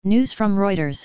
News from Reuters,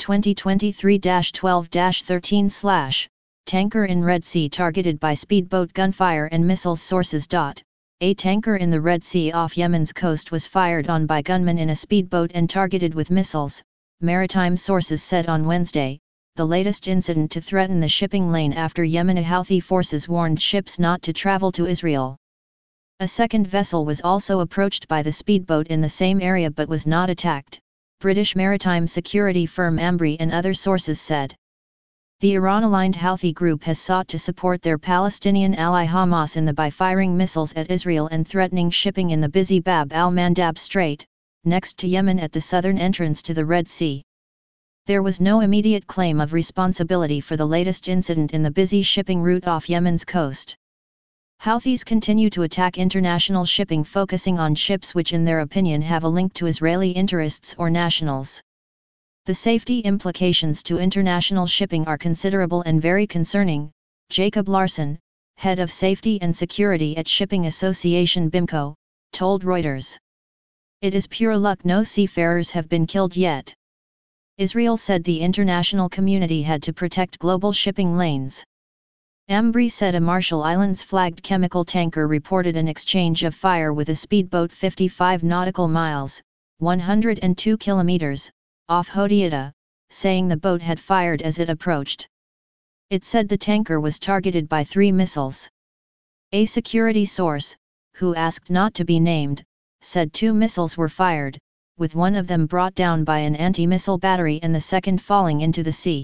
2023-12-13/, tanker in Red Sea targeted by speedboat gunfire and missiles. Sources. A tanker in the Red Sea off Yemen's coast was fired on by gunmen in a speedboat and targeted with missiles, maritime sources said on Wednesday, the latest incident to threaten the shipping lane after Yemeni Houthi forces warned ships not to travel to Israel. A second vessel was also approached by the speedboat in the same area but was not attacked, British maritime security firm Ambrey and other sources said. The Iran-aligned Houthi group has sought to support their Palestinian ally Hamas by firing missiles at Israel and threatening shipping in the busy Bab al-Mandab Strait, next to Yemen at the southern entrance to the Red Sea. There was no immediate claim of responsibility for the latest incident in the busy shipping route off Yemen's coast. Houthis continue to attack international shipping, focusing on ships which in their opinion have a link to Israeli interests or nationals. The safety implications to international shipping are considerable and very concerning, Jacob Larson, head of safety and security at Shipping Association BIMCO, told Reuters. It is pure luck no seafarers have been killed yet. Israel said the international community had to protect global shipping lanes. Ambrey said a Marshall Islands flagged chemical tanker reported an exchange of fire with a speedboat 55 nautical miles, 102 kilometers, off Hodeidah, saying the boat had fired as it approached. It said the tanker was targeted by 3 missiles. A security source, who asked not to be named, said 2 missiles were fired, with one of them brought down by an anti-missile battery and the second falling into the sea.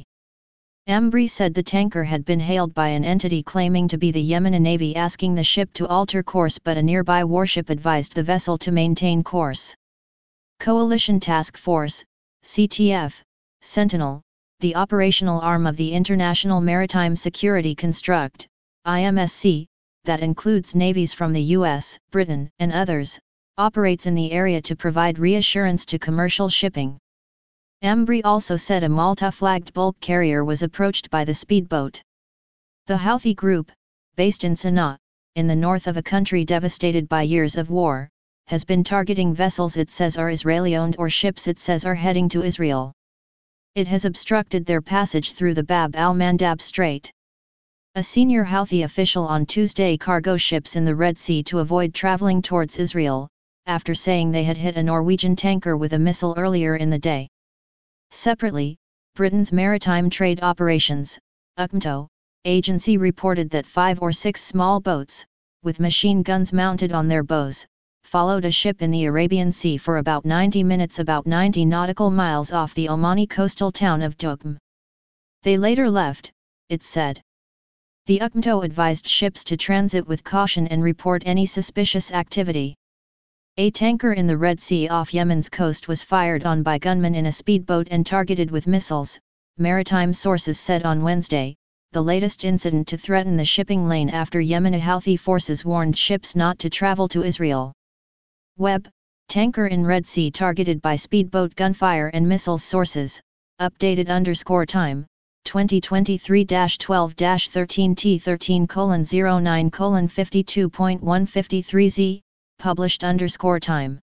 Ambrey said the tanker had been hailed by an entity claiming to be the Yemeni Navy asking the ship to alter course, but a nearby warship advised the vessel to maintain course. Coalition Task Force, CTF, Sentinel, the operational arm of the International Maritime Security Construct, IMSC, that includes navies from the US, Britain, and others, operates in the area to provide reassurance to commercial shipping. Ambrey also said a Malta-flagged bulk carrier was approached by the speedboat. The Houthi group, based in Sana'a, in the north of a country devastated by years of war, has been targeting vessels it says are Israeli-owned or ships it says are heading to Israel. It has obstructed their passage through the Bab al-Mandab Strait. A senior Houthi official on Tuesday cargo ships in the Red Sea to avoid traveling towards Israel, after saying they had hit a Norwegian tanker with a missile earlier in the day. Separately, Britain's Maritime Trade Operations, UKMTO, agency reported that 5 or 6 small boats, with machine guns mounted on their bows, followed a ship in the Arabian Sea for about 90 minutes about 90 nautical miles off the Omani coastal town of Duqm. They later left, it said. The UKMTO advised ships to transit with caution and report any suspicious activity. A tanker in the Red Sea off Yemen's coast was fired on by gunmen in a speedboat and targeted with missiles, maritime sources said on Wednesday, the latest incident to threaten the shipping lane after Yemeni Houthi forces warned ships not to travel to Israel. Web, tanker in Red Sea targeted by speedboat gunfire and missiles. Sources, updated_time, 2023-12-13 T13:09:52.153Z, published_time.